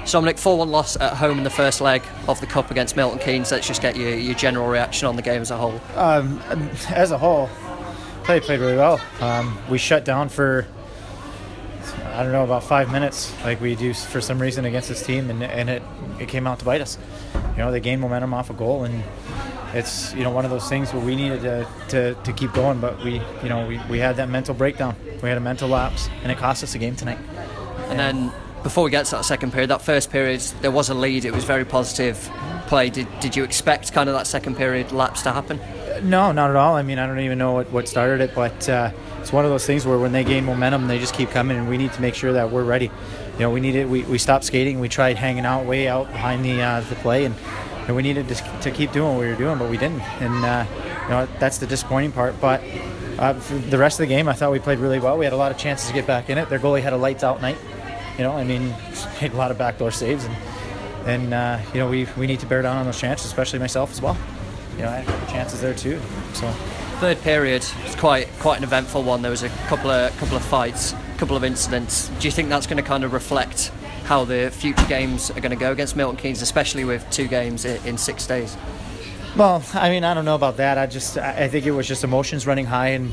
Dominic, 4-1 loss at home in the first leg of the Cup against Milton Keynes. Let's just get your general reaction on the game as a whole. As a whole, played really well. We shut down for, I don't know, about 5 minutes, like we do for some reason against this team, and it came out to bite us. They gained momentum off a goal, and it's one of those things where we needed to keep going, but we had that mental breakdown. We had a mental lapse, and it cost us a game tonight. And then before we get to that second period, that first period, there was a lead. It was very positive play. Did you expect kind of that second period lapse to happen? No, not at all. I mean, I don't even know what started it, but it's one of those things where when they gain momentum, they just keep coming, and we need to make sure that we're ready. We stopped skating. We tried hanging out way out behind the play, and we needed to keep doing what we were doing, but we didn't. And that's the disappointing part. But for the rest of the game, I thought we played really well. We had a lot of chances to get back in it. Their goalie had a lights out night. Made a lot of backdoor saves, and we need to bear down on those chances, especially myself as well. I had a couple chances there too. So third period was quite an eventful one. There was a couple of fights, a couple of incidents. Do you think that's going to kind of reflect how the future games are going to go against Milton Keynes, especially with 2 games in 6 days? Well, I mean, I don't know about that. I think it was just emotions running high, and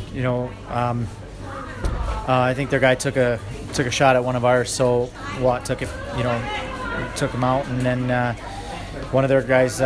I think their guy took a shot at one of ours, so Watt took it, took him out, and then one of their guys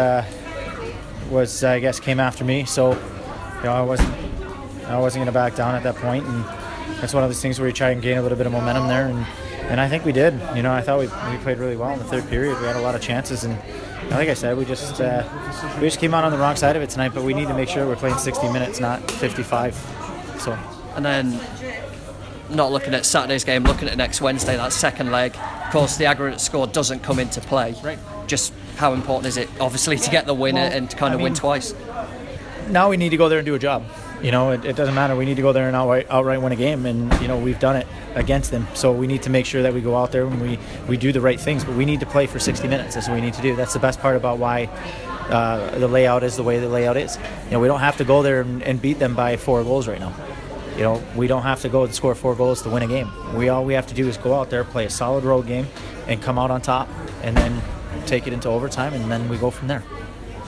came after me, so I wasn't going to back down at that point, and that's one of those things where you try and gain a little bit of momentum there, and I think we did. I thought we played really well in the third period. We had a lot of chances, and like I said, we just came out on the wrong side of it tonight, but we need to make sure we're playing 60 minutes, not 55. So, and then, not looking at Saturday's game, looking at next Wednesday, that second leg. Of course, the aggregate score doesn't come into play. Right. Just how important is it, obviously, to get the win and to kind of win twice? Now we need to go there and do a job. It doesn't matter. We need to go there and outright win a game, and we've done it against them. So we need to make sure that we go out there and we do the right things. But we need to play for 60 minutes. That's what we need to do. That's the best part about why the layout is the way the layout is. We don't have to go there and beat them by 4 goals right now. We don't have to go and score 4 goals to win a game. All we have to do is go out there, play a solid road game, and come out on top, and then take it into overtime, and then we go from there.